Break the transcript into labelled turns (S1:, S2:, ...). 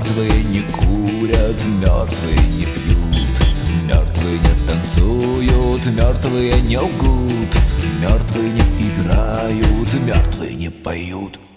S1: Мертвые не курят, мертвые не пьют, мертвые не танцуют, мертвые не лгут, мертвые не играют, мертвые не поют.